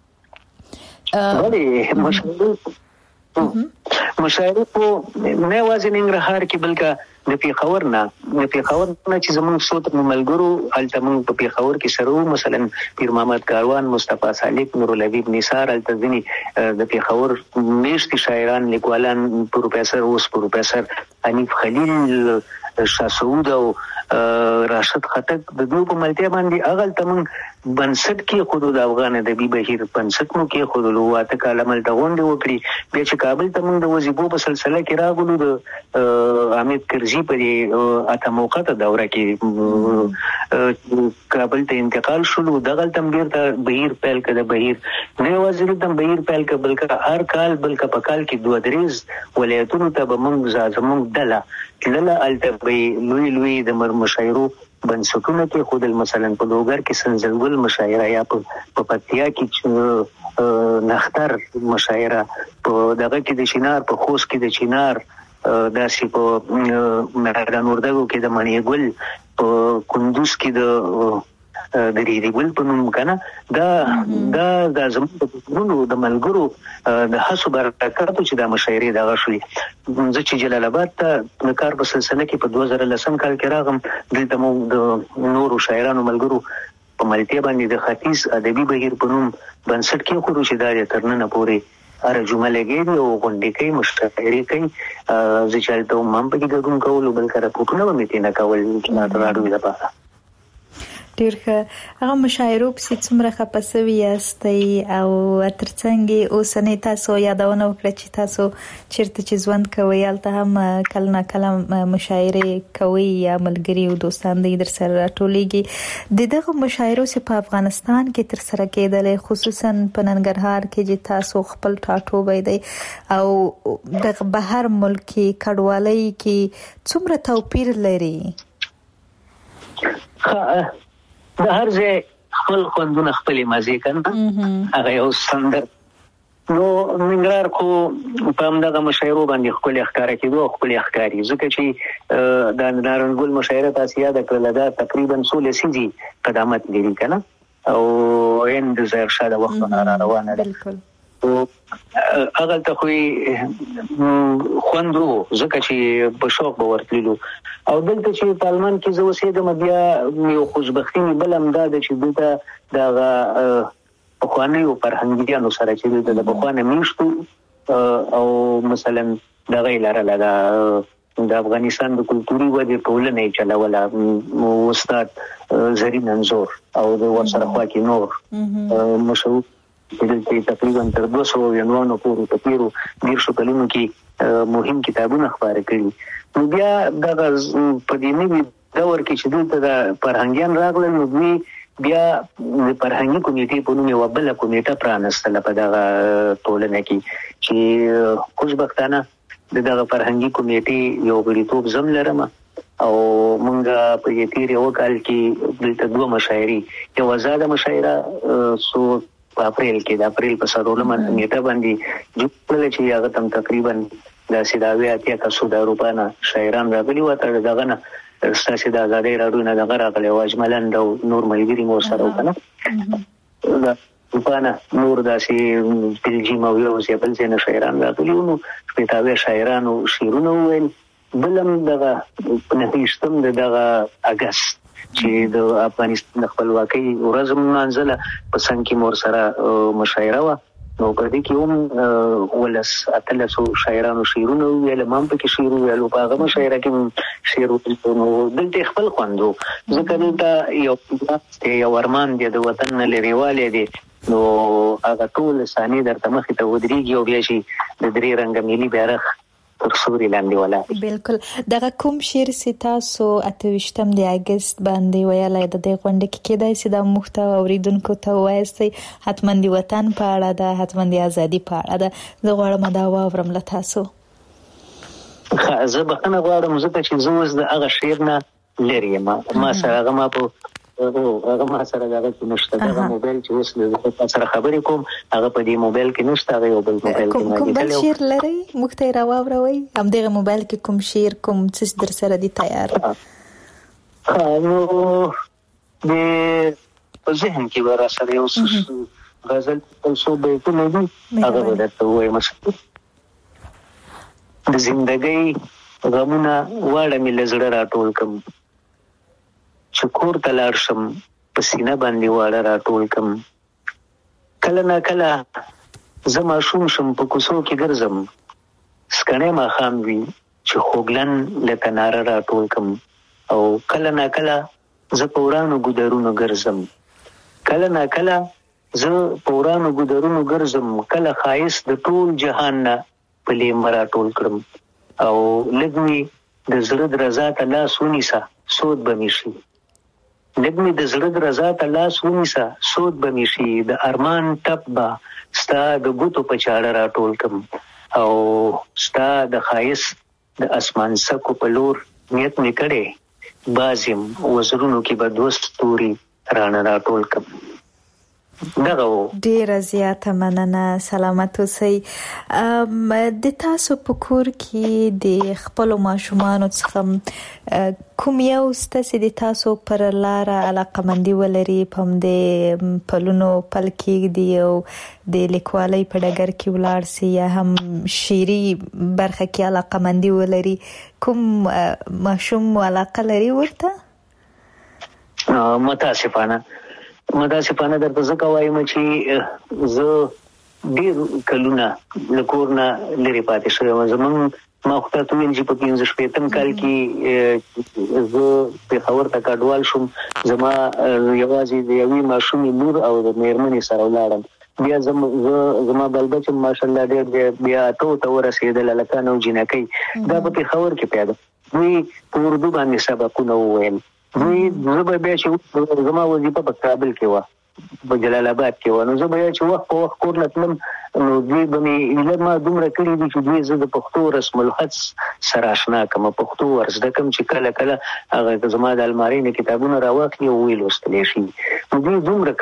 ولې مشاعره مشاعره په نه وازن ننګرهار کې بلکې د پیښور نه د پیښور نه چې زموږ صوت ملګرو الته موږ په پیښور کې سره مثلا پیر محمد کاروان مصطفی صالح نور الحبیب نثار الته ځنی د پیښور میشت شاعران لیکوالان پروفیسور اوس پروفیسور حنیف خلیل شاه سعود او راشد خټک د دوی په ملتیا باندې اغل تمن بنسټ کې خود د افغان ادبي بهیر بنسټ مو کې خود لواته کاله مل تغونډ وکړي بیا چې کابل تمن د وظیفو په سلسله کې راغلو د حمید کرزي په اته موقته دوره کې کابل ته انتقال شول دغه تم بیرته بهیر پیل کړه بهیر نه وزیر تم بهیر پیل کړه بلکې هر کال بلکې په کال کې دوه دریز ولایتونو ته به موږ زموږ دله لله التبي لوی لوی د مشاعرو بنسټونه کې خود مثلا په لوګر کې سنزلګل مشاعره یا په پتیا کې نختر مشاعره په دغه کې د چینار په خوست کې د چینار داسې په میدان وردګو کې د مڼې ګل په کندوز کې د د ریری ګل په نوم کنه دا دا د زموږ د ملګرو د حساب برکاتو چې د مشاعرې د غشلي زه چې جلال آباد ته کار په سلسله کې په دوه زره لسم کال کې راغم دلته مو د نورو شاعرانو ملګرو په ملتیا باندې د ختیځ ادبي بهیر په نوم بنسټ کې خو روشداري ترنه پورې اره جمله لګي او غونډې کوي مشاعرې کوي زه چې ته هم په کې ګډون کول بل کار پټونه ومې نه کول چې نه راډوي لپاره ډیر ښه هغه مشاعرو په څومره خپسوي یاستئ او ترڅنګ اوسنۍ تاسو یادونه وکړه چې تاسو چیرته چې ژوند کوئ هلته هم کله نه کله مشاعرې کوي یا ملګري او دوستان دې در سره راټولېږي د دغه مشاعرو چې په افغانستان کې تر سره کېدلې خصوصا په ننګرهار کې چې تاسو خپل ټاټوبی دی او د بهر ملک کې کډوالۍ کې څومره توپیر لري د هر ځای خپل خوندونه خپل مزه کنه هغه یو سندر نو ننګرهار خو په همدغه مشاعرو باندې خپل ښکارا کېدو خپل ښکاری ځکه چې د نارنګل مشاعره تاسو یاد کړل دا تقریبا څو لسیږي قدامت لري کنه او هند زهر شاده وخت نه روانه ده بالکل او هغه ته خو خوندو ځکه چې په شوق به ورتللو او دلته چې پارلمان کې زه اوسېدم بیا یو خوشبختي بل هم دا چې دلته د پخوانیو فرهنګیانو سره چې دلته د پخوانه میشتو او مثلا د غیلاره لدا د افغانستان د کلتوري ودې ټولنې چلوله استاد زرین انزور او د ورسره خوا کې نور مشهور دلته تقریبا تر دوه سوه عنوانو پورې په تیرو دیرشو کلونو کې مهم کتابونه خپاره کړي نو بیا دغه په دې نوي دور کې چې دلته د فرهنګیان راغلل نو دوی بیا د فرهنګي کمیټې په نوم یوه بله کمیټه پرانستله په دغه ټولنه کې چې خوشبختانه د دغه فرهنګي کمیټې یو غړیتوب زم لرم او مونږ په دې تیر یو کال کې دلته دوه مشاعرې یو آزاده مشاعره سو په اپریل کې د اپریل په څلورمه نیټه باندې جوړل چې هغه تم تقریبا د سیداوی اتیا کسو د اروپا نه شاعران راغلي و تر دغه نه ستاسو د آزادۍ راډیو نه دغه راغلي او اجملند او نور ملګري مو سره وکړه دا اروپا نه نور داسې بلجیم او یو ځای بل ځای نه شاعران راغلي نو شپېتاوی شاعرانو شعرونه وویل بلم دغه په نهیشتم دغه اګست چې د افغانستان د خپلواکۍ ورځ منځله په څنګه کې مور سره مشاعره و نو په دې کې هم ولس اتلسو شاعرانو شعرونه ویل مام په کې شعر ویل په هغه مشاعره کې شعر ویل نو دلته خپل خوندو ځکه دلته یو یو ارمان دی د وطن لريواله دی نو هغه ټول ثاني درته مخې ته ودرېږي او بیا شي د درې رنګه ملي بیرغ تر سوري لاندې ولاړ. بالکل. دغه کوم شعر چې تاسو اته ویشتم د اگست باندې ویلای د دې غونډه کې کېدای چې د محتوا اوریدونکو ته وایستئ؟ حتما د وطن په اړه ده، حتما د ازادي په اړه ده. زه غواړم دا واورم له تاسو. زه بخښنه غواړم ځکه چې زه اوس د هغه شعر نه لرې یم. ما سره هغه ما په هغه ما سره دغه کې نشته. دغه موبایل چې اوس د سره خبرې کوم هغه په دې موبایل کې نشته. هغه یو بل موبایل کې کوم بل شعر لرئ موږ ته راوړئ؟ همدغه موبایل کې کوم شعر کوم څه در سره دي تیار؟ نو د په ذهن کې به را سره یو څه غزل څو بیتونه دي هغه به درته ووایم. د زندګۍ غمونه واړه مې له زړه راټول کړم، چې کور ته لاړ شم په سینه باندې واړه راټول کړم. کله نا کله زه ماشوم شم په کوڅو کې ګرځم، سکڼی ماښام وي چې خوږلن له تناره راټول کړم. او کله نا کله زه په ورانو ګودرونو ګرځم، کله نا کله زه په ورانو ګودرونو ګرځم. کله ښایست د ټول جهان نه په لیمه راټول کړم. او لږ مې د زړه درزا ته لاس ونیسه سود به مې شي، لږ مې د زړه درزا ته لاس ونیسه سود به مې شي. د ارمان ټپ به ستا د ګوتو په چاړه راټول کړم. او ستا د ښایست د اسمان څکو په لور نیت مې کړی، باز یم وزرونو کې به دوه ستوري رانه راټول کړم. دغه و. ډیره زیاته مننه. سلامت اوسئ. د تاسو په کور کې د خپلو ماشومانو څخه کوم یو ستاسو د تاسو پر لاره علاقمندي ولري، په همدې پلونو پل کېږدي او د لیکوالۍ په ډګر کې ولاړ سي، یا هم شعري برخه کې علاقمندي ولري؟ کوم ماشوم علاقه لري ورته؟ متاسفانه متاسفانه درته ځکه وایم چې زه ډېر کلونه له کور نه لرې پاتې شوی یم. زموږ ما خو ته ویل چې په پنځه شپېتم کال کې زه پېښور ته کډوال شوم. زما یوازې د یوې ماشومې لور او د مېرمنې سره ولاړم. بیا زما بل بچ ماشاءالله ډېر بیا اته ته ورسېدل، هلکان او جینکۍ. دا په پېښور کې پیدا دوی په اردو باندې سبقونه وویل. دوی زه به بیا چې زما وظیفه په کابل کې وه، په جلال آباد کې وه، نو زه به بیا چې وخت په وخت کور له تلم، نو دوی به مې ایله ما دومره کړي دي چې دوی زه د پښتو رسم الخط سره اشنا کړم، پښتو ور زده کړم چې کله کله هغه زما د المارۍ نه کتابونه راواخلي او ویې لوستلی شي. نو دوی دومره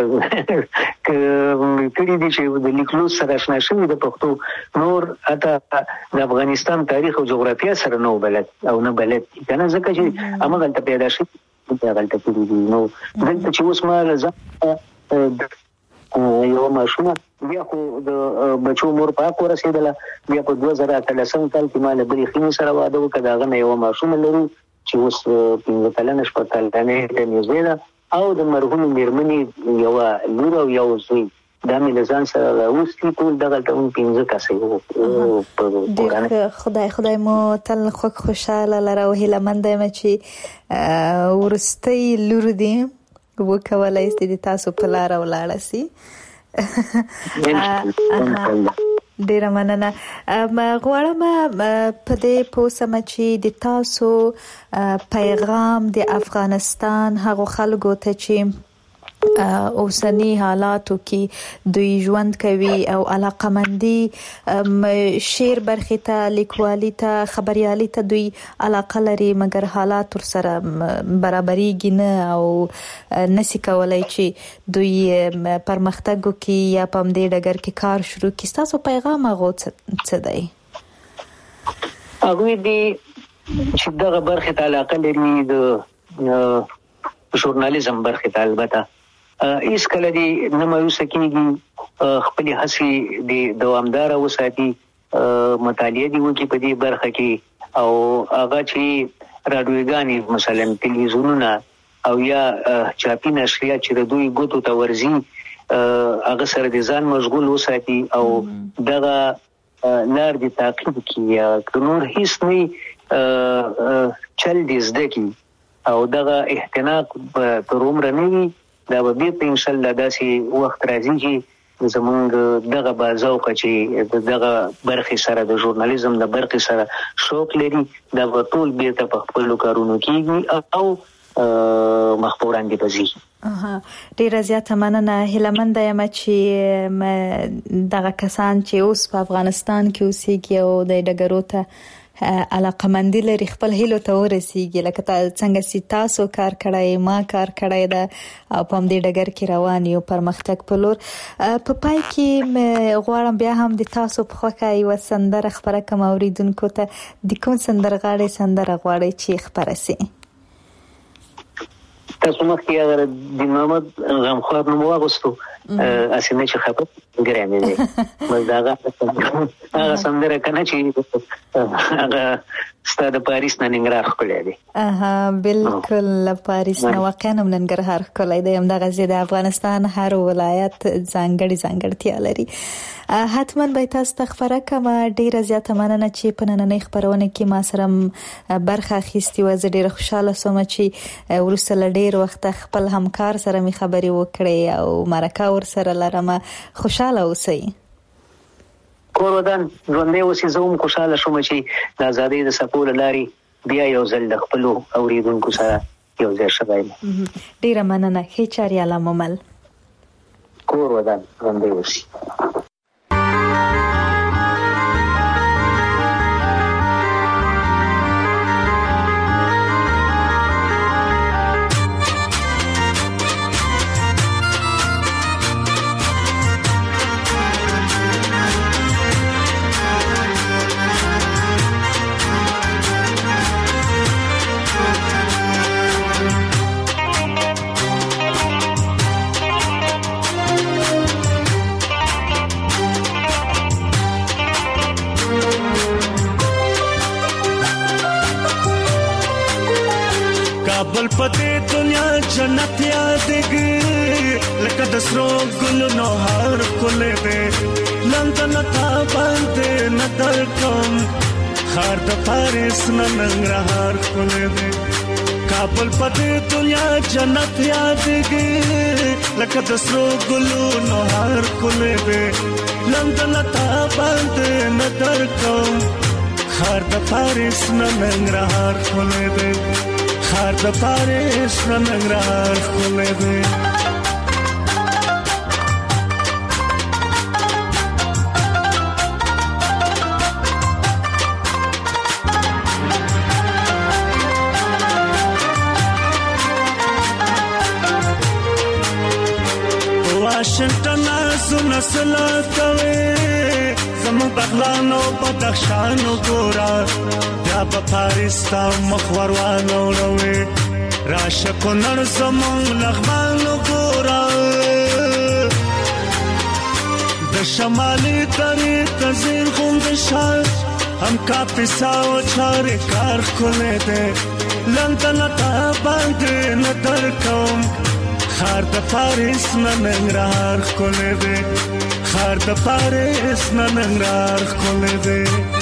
کړي دي چې د لیکلو سره اشنا شوي د پښتو، نور حتی د افغانستان تاریخ او جغرافیه سره نه بلد او نه بلد دي که نه، ځکه چې هماغلته پیدا شوي هغلته کړي دي. نو دلته چې اوس ما ځان یو ماشومه بیا خو د بچو مور پاک ورسېدله، بیا په دوه زره اتلسم کال کې ما له بلې خینې سره واده وکړه. د هغه نه یوه ماشومه لرو چې اوس پنځه کلنه شپږ کلنې ته نږدې ده، او د مرحومې مېرمنې یوه لور او یو زوی. دا مې له ځان سره راوستي، ټول دغلته هم پنځه کسه وو. ډېر خدای خدای مو تل خوږ خوشحاله لره او هیلهمنده یم چې وروستۍ لور دي وکولی سي د تاسو په لاره ولاړه سي. ډیره مننه. غواړم په دې پوه سم چې د تاسو پیغام د افغانستان هغو خلکو ته چې اوسنی حالاتو کې دوی ژوند کوي او علاقمندي شعر برخې ته، لیکوالي ته، خبریالي ته دوی علاقه لري، مګر حالات ورسره برابرېږي نه او نسي کولی چې دوی پرمختګ وکړي یا په همدې ډګر کې کار شروع کړي. ستاسو پیغام هغو څه دی؟ هغوی دي چې دغه برخې ته علاقه لري، د ژورنالیزم برخې ته البته هیڅ کله دې نه مایوسه کېږي، خپلې هڅې دې دوامداره وساتي، مطالعه دې وکړي په دې برخه کې، او هغه چې راډیوګانې مثلا تلویزیونونه او یا چاپي نشریات چې د دوی ګوتو ته ورځي هغه سره د ځان مشغول وساتي او دغه لار دې تعقیب کړي، که نور هیڅ نه چل دې زده کړي او دغه احتناق تر عمره نه وي. دا به بېرته انشاءالله داسې وخت راځي چې زمونږ دغه بازوقه چې دغه برخې سره د ژورنالیزم د برخې سره شوق لري دا به ټول بیرته په خپلو کارونو کېږي او مخپوران دي پزي. ډیره زیاته مننه. هیله یم چې دغه کسان چې اوس په افغانستان کې اوسېږي او د ډګرو ته علاقمندي لري خپل هیلو ته ورسیږي، لکه څنګه چې تاسو کار کړی، ما کار کړی ده او په همدې ډګر کې روان یو پرمختګ په لور. په پای کې غواړم بیا هم د تاسو په خوښه یوه سندره خپره کړم اوریدونکو ته. د کوم سندرغاړي سندره غواړئ چې خپره سي؟ تاسو مخکې اگر د محمد غمخوار نوم واغوستو اسینه چې خبر ګرامي دي بس داغه هغه سندره کنه چې هغه ستاد پاریس نه ننګرهار خلې دي. اها بالکل پاریس نه واقعا ننګرهار خلې دي. هم دغه زید افغانستان هر ولایت ځانګړي ځانګړتیا لري. حتما به تاسو ته خبره کوم. ډیره زیاته مننه چې په نننۍ خبرونه کې ما سره برخه اخیستې و. زه ډیره خوشاله سوم چې وروسته له ډیر وخت خپل همکار سره می خبرې وکړې او مرکه ور سره لرم. خوشاله اوسئ. کور ودان ژوندې اوسې. زه هم خوشاله شوم چې د ازادۍ د څپو له لارې بیا یو ځل د خپلو اوریدونکو سره یو ځای شوی یم. ډیره مننه. ښې چارې عمل. کور ودان ژوندې اوسې. بل پدې دنیا جنت یادګي لکه د سرو ګل نو هر کله دې لندن تا باندې نظر کوم خار د پاریس ننګرهار کله دې کابل پدې دنیا جنت یادګي لکه د سرو ګل نو هر کله دې لندن تا باندې نظر کوم خار د پاریس ننګرهار کله دې خار د پاریس ننګرهار خولې دې. واشنگټن زونه سلا کوي زمو بغلانو بدخشانو ګورا بیا په پاریس تا مخوروانو وروي راشه کو نن زمو لغمانو ګورا د شمالي طریق زین خوند شال هم کا پیساو چار کار کولې ده لندن تا باندې نظر کوم خار د پاریس ننګرهار کولې ده خار د پاریس ننګرهار کولې ده.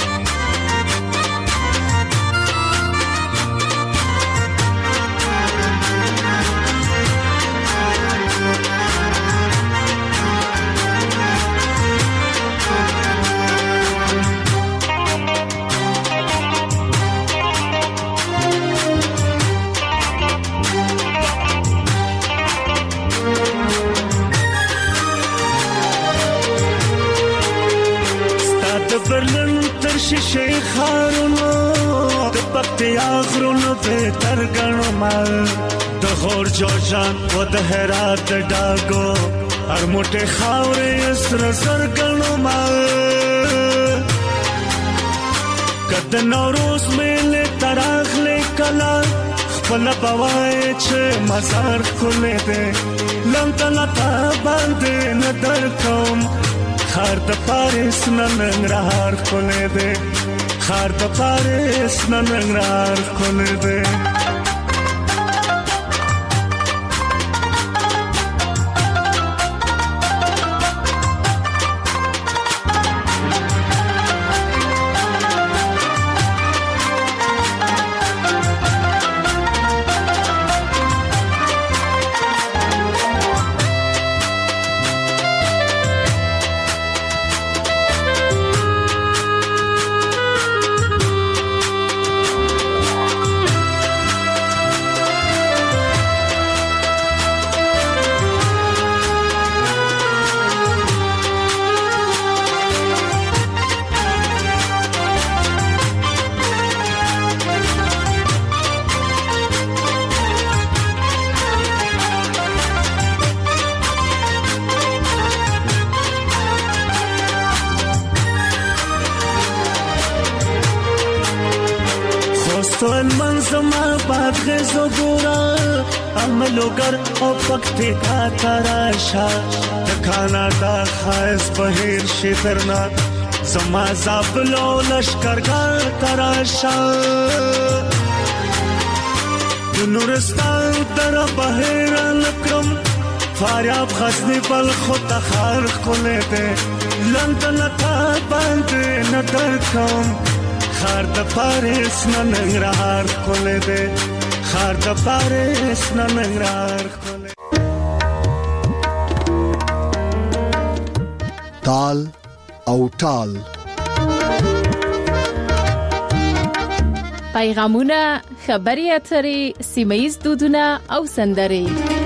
برلن تر شیشه خارونو د پکتیا غرونو به تر غنو مال د غور جوجان و د هرات د ډاګو هر موټه خاورې سر سر غنو مال کد نوروز میله تراغله کلا خپل بوای چې مزار کولې ده لندن تا باندې نظر کوم خار د پاریس ننګرهار کولې ده خار د پاریس ننګرهار کولې ده. پښتون منظما پاتغزو ګورا عملوګر او پکتی کا تراشا د کاناډا خاص بهیر شترنا زما زابلو لشکرګر تراشا د نورستان در بهیر لکرم فاریاب غزنی بل خود خار کوله ده لندن تا باندې نظر کوم خار د پاریس ننګرهار کوله ده خار د پاریس ننګرهار کوله تال او ټال پیغامونه خبري اترې سیمایي دودونه او سندري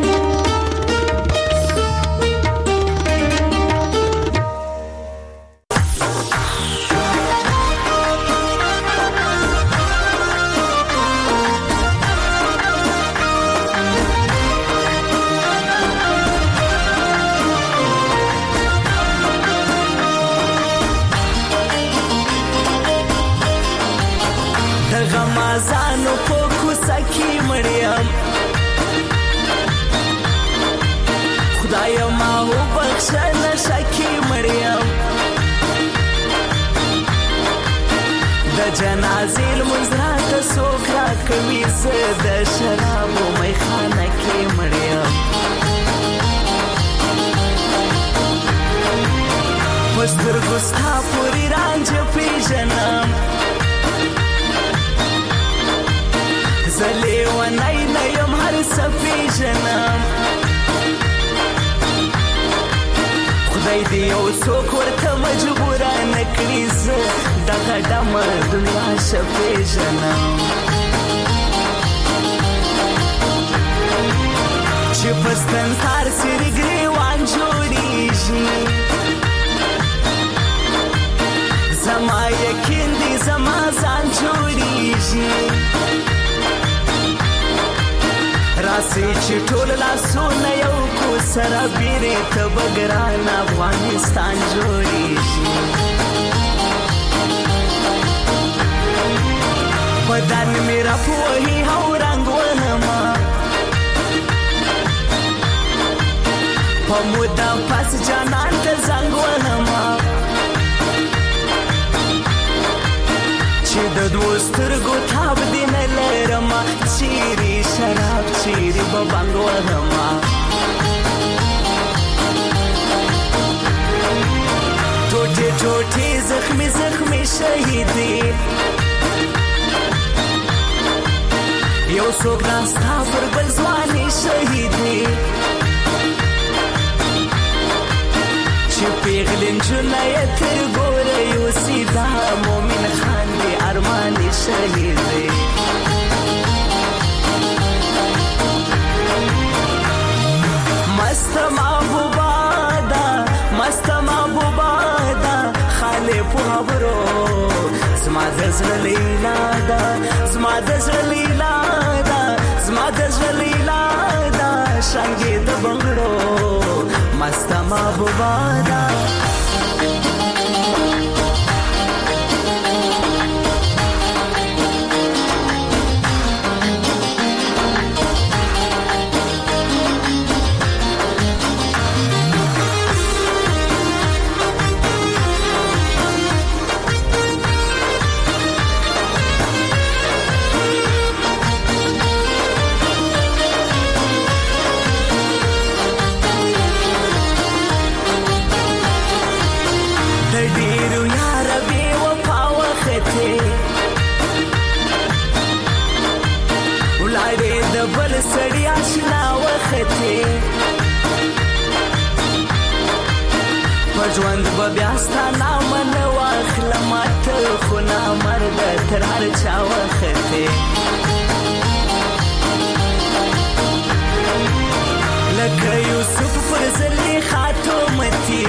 غمازانو په کوڅه کې مړیم خدای ما وبخښه نشه کې مړیم د جنازې لمونځ راته څوک راکوي زه د شرابو میخانه کې مړیم په سترګو ستا پورې رانجه پېژنم زلی و نای نیم هر سپی جنم خدای دی یو څوک ورته مجبوره نکړي زه دغه ډمه دنیا شپې جنم چې پستن تار سری ګریوان جوړیږي زما یقین دی زما ځان جوړیږي راسي چې ټول لاسونه یو کو سره بیرې ته بګران افغانستان جوړیږي بدن مې را پوهې او رنګ وهما په موده پس جانان ته زنګ وهما چې د دوه سترګو تاب دې نه لرم چیرې شراب چیرې به بنګ وهما ټوټې ټوټې زخمي زخمي شهیدې یو څوک ناستا پر بل ځوانې شهیدې چې پیغلې نجونې یې تر ګوره یوسي دا مومن خان دې ارمانې شهیدې مست محبوبا دا مست محبوبا دا خاله په خبرو زما د زړه لیلا دا زما د زړه لیلا دا زما د زړه لیلا دا څنګه د بنگړو مست محبوبا دا بل سړی آشنا وخته پجوند به بیا ستا نام نه واخلم ته خو نه مرد تر هر چا وخته لکه یوسف پر زلی خاتمتی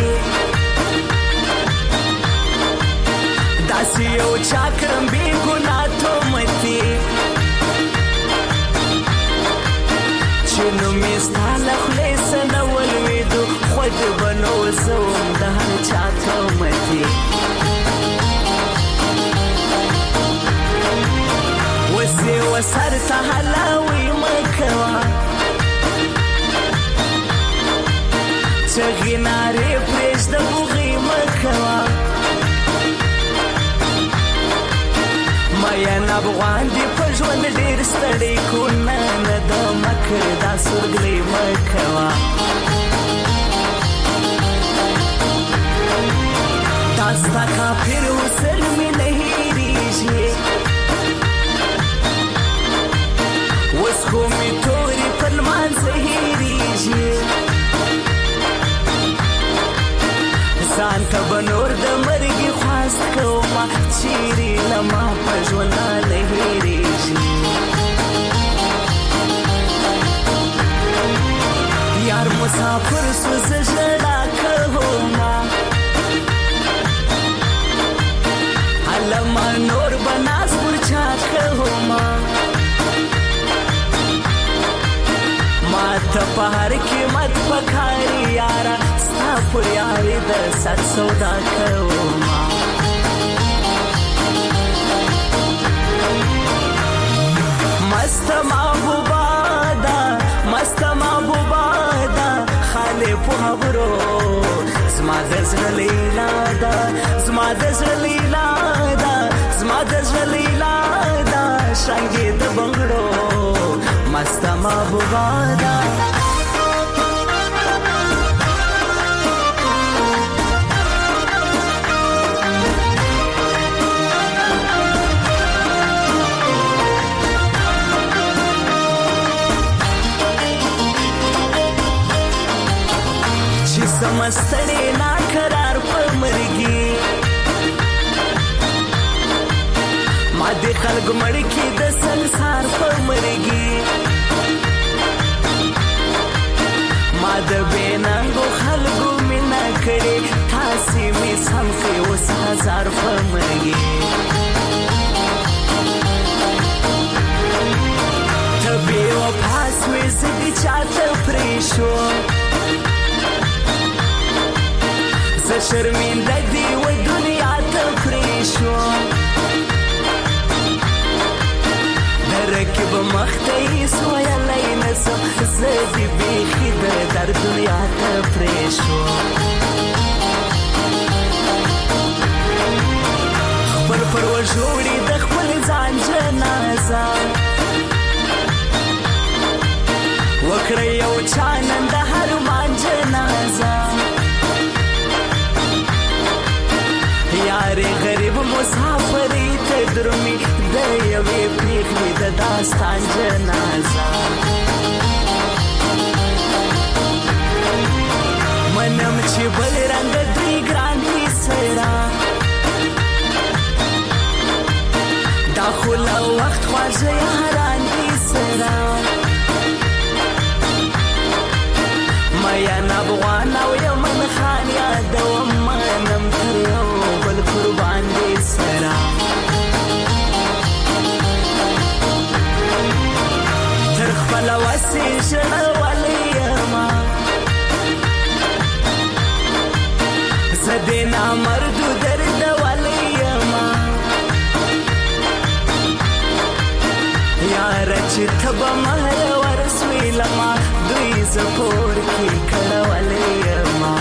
داسې یو چاکرم بی ګناه تومتی چنو میستا لخلیس نولویدو خود بنو زوم ده هر چاہتا متی وس افغان دی په ژوند ډېر ستړی کو نه نه د مکر دا سورګلې مکوا داستا کافر وسل می نه هېریږي اوس خو مې تورې په لمانځه هېریږي ځان ته به نور د مرګي خواست کومه چیرې له ما په ژوند نه هېرېږي یار مسافر سو زه ژړا کومه هله ما نور به ناز پر چا کومه ما ته په هر قیمت پکاري یاره ستا پر یاري د سر سودا کومه مست محبوبه ده مست محبوبه ده خالي په خبرو زما د زړه لیلا ده زما د زړه لیلا ده زما د زړه لیلا ده شانګې د بنګړو مست محبوبه ده سمستړې ناقرار په مرګي ما د خلق مړ کې د ਸੰسار په مرګي ما د بینانګو خلقو مینا کړې تاسې می سم کې اوس هزار په مرګي ته بې وفا سوې زه دې چاته پرېښو زه شرمنده دی و دنیا ته پرېښو د رقیب مخ ته هېڅ ویلی نه سم زه دې بیخي د در دنیا ته پرېښو خپل پر وژوړي د خپل ځان جنازه وکړه یو چا نن د هر مان جنازه یارې غریب مسافرې ته درومي د یوې پېغلې د داستان جنازه منم چې بل رنګ دوی ګران دي سره دا خو له وخت خواږه یاران دي سره میان افغان او یمن خان یادوم منم تر یو بل قربان دي سره تر خپل وسې ژړولی یما زه دې نامردو دردولی یما یاره چې ته به مهر ورسوې لما دوی زه کور کې کړولی یما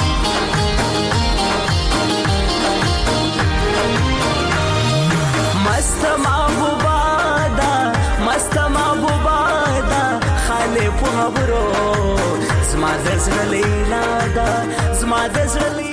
مست محبوبه ده مست محبوبه ده خالي په خبرو زما د زړه لیلا ده زما د زړه